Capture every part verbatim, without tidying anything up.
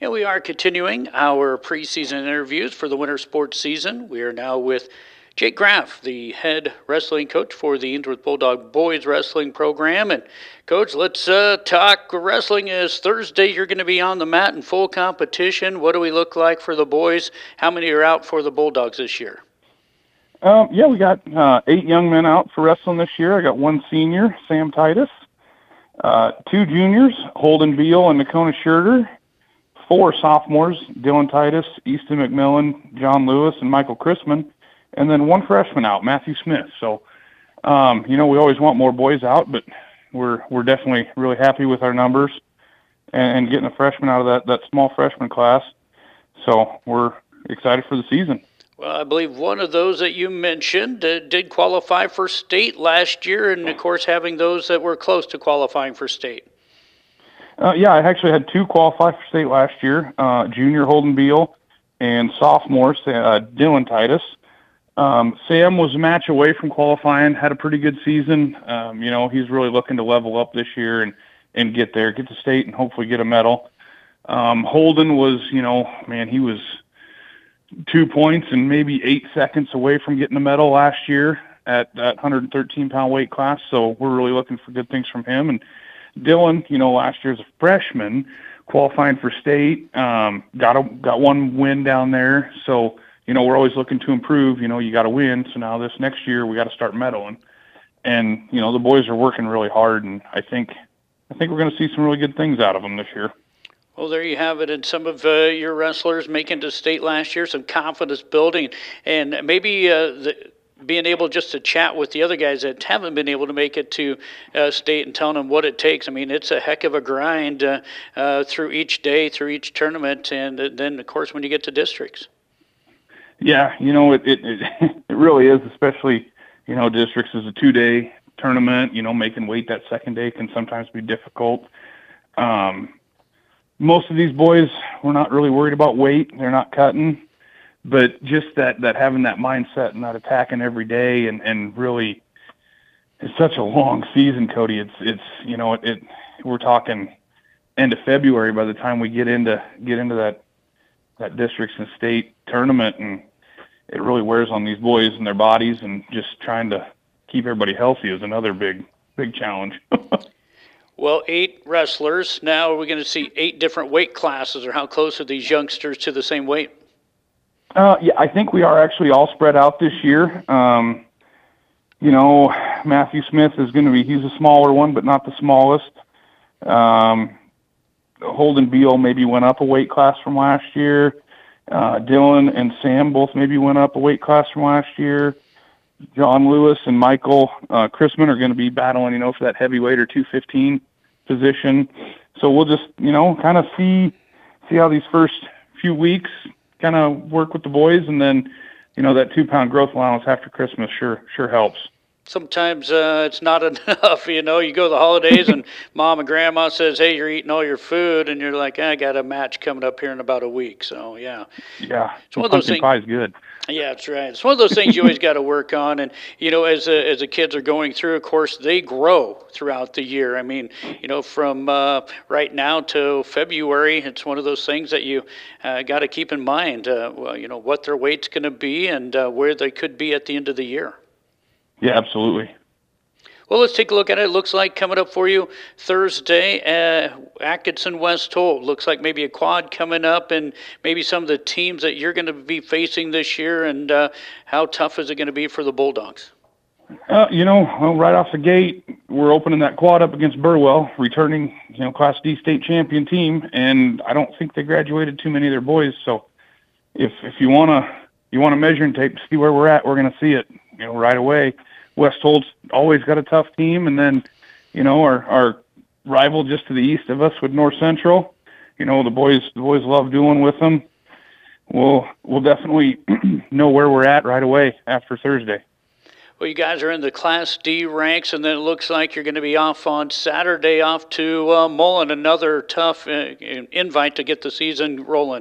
And we are continuing our preseason interviews for the winter sports season. We are now with Jake Graff, the head wrestling coach for the Ainsworth Bulldog boys wrestling program. And Coach, let's uh, talk wrestling. As Thursday, you're going to be on the mat in full competition. What do we look like for the boys? How many are out for the Bulldogs this year? Um, yeah, we got uh, eight young men out for wrestling this year. I got one senior, Sam Titus, uh, two juniors, Holden Beal and Nakona Scherter, four sophomores, Dylan Titus, Easton McMillan, John Lewis, and Michael Chrisman, and then one freshman out, Matthew Smith. So, um, you know, we always want more boys out, but we're we're definitely really happy with our numbers and, and getting a freshman out of that, that small freshman class. So we're excited for the season. Well, I believe one of those that you mentioned uh, did qualify for state last year, and, of course, having those that were close to qualifying for state. Uh, yeah, I actually had two qualify for state last year, uh, junior Holden Beal and sophomore uh, Dylan Titus. Um, Sam was a match away from qualifying, had a pretty good season. Um, you know, he's really looking to level up this year and, and get there, get to state, and hopefully get a medal. Um, Holden was, you know, man, he was two points and maybe eight seconds away from getting a medal last year at that one hundred thirteen pound weight class. So we're really looking for good things from him. And Dylan, you know, last year as a freshman, qualifying for state, um, got a, got one win down there. So, you know, we're always looking to improve. You know, you got to win. So now this next year we got to start medaling. And, you know, the boys are working really hard, and I think I think we're going to see some really good things out of them this year. Well, there you have it. And some of uh, your wrestlers making to state last year, some confidence building, and maybe uh, the, being able just to chat with the other guys that haven't been able to make it to uh, state and telling them what it takes. I mean, it's a heck of a grind uh, uh, through each day, through each tournament, and uh, then, of course, when you get to districts. Yeah, you know, it it, it, it really is, especially, you know, districts is a two-day tournament. You know, making weight that second day can sometimes be difficult. Um Most of these boys, we're not really worried about weight. They're not cutting. But just that, that having that mindset and that attacking every day and, and really, it's such a long season, Cody. It's, it's you know, it, it we're talking end of February by the time we get into get into that that districts and state tournament, and it really wears on these boys and their bodies, and just trying to keep everybody healthy is another big, big challenge. Well, eight wrestlers. Now are we going to see eight different weight classes, or how close are these youngsters to the same weight? Uh, yeah, I think we are actually all spread out this year. Um, you know, Matthew Smith is going to be, he's a smaller one, but not the smallest. Um, Holden Beal maybe went up a weight class from last year. Uh, Dylan and Sam both maybe went up a weight class from last year. John Lewis and Michael uh, Chrisman are going to be battling, you know, for that heavyweight or two fifteen position. So we'll just, you know, kind of see see how these first few weeks kind of work with the boys, and then, you know, that two-pound growth allowance after Christmas sure sure helps. Sometimes uh, it's not enough, you know. You go to the holidays and Mom and Grandma says, hey, you're eating all your food, and you're like, I got a match coming up here in about a week. So, yeah. Yeah, it's one of those things. Pie is good. Yeah, that's right. It's one of those things you always got to work on. And, you know, as, uh, as the kids are going through, of course, they grow throughout the year. I mean, you know, from uh, right now to February, it's one of those things that you uh, got to keep in mind, uh, well, you know, what their weight's going to be and uh, where they could be at the end of the year. Yeah, absolutely. Well, let's take a look at it. It looks like coming up for you Thursday, uh, Atkinson West Holt. Looks like maybe a quad coming up, and maybe some of the teams that you're going to be facing this year, and uh, how tough is it going to be for the Bulldogs? Uh, you know, well, right off the gate, we're opening that quad up against Burwell, returning, you know, Class D state champion team, and I don't think they graduated too many of their boys. So if if you want to you want to measuring tape to see where we're at, we're going to see it, you know, right away. West Holt's always got a tough team, and then, you know, our our rival just to the east of us with North Central, you know, the boys the boys love dueling with them. We'll we'll definitely know where we're at right away after Thursday. Well, you guys are in the Class D ranks, and then it looks like you're going to be off on Saturday, off to uh, Mullen, another tough uh, invite to get the season rolling.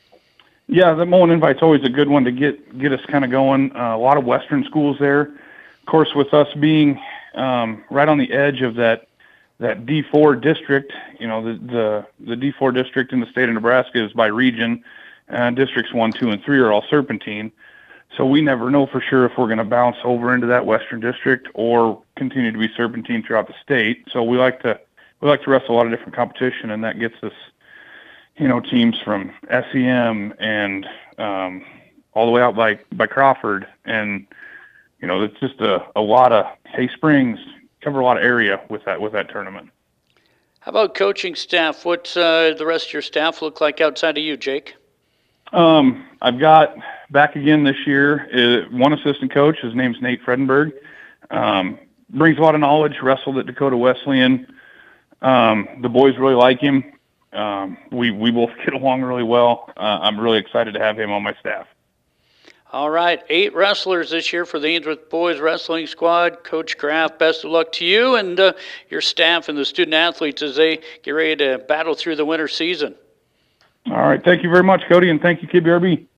Yeah, the Mullen invite's always a good one to get get us kind of going. Uh, a lot of Western schools there. Of course, with us being um, right on the edge of that that D four district, you know, the, the, the D four district in the state of Nebraska is by region. Uh, districts one, two, and three are all serpentine. So we never know for sure if we're going to bounce over into that Western district or continue to be serpentine throughout the state. So we like to, we like to wrestle a lot of different competition, and that gets us, you know, teams from S E M and, um, all the way out by, by Crawford. And, you know, it's just a, a lot of Hay Springs, cover a lot of area with that, with that tournament. How about coaching staff? What's uh, the rest of your staff look like outside of you, Jake? Um, I've got back again this year, uh, one assistant coach. His name's Nate Fredenberg. Um, brings a lot of knowledge, wrestled at Dakota Wesleyan. Um, the boys really like him. Um, we, we both get along really well. Uh, I'm really excited to have him on my staff. All right, eight wrestlers this year for the Ainsworth Boys Wrestling Squad. Coach Graff, best of luck to you and uh, your staff and the student athletes as they get ready to battle through the winter season. All right, thank you very much, Cody, and thank you, K B R B.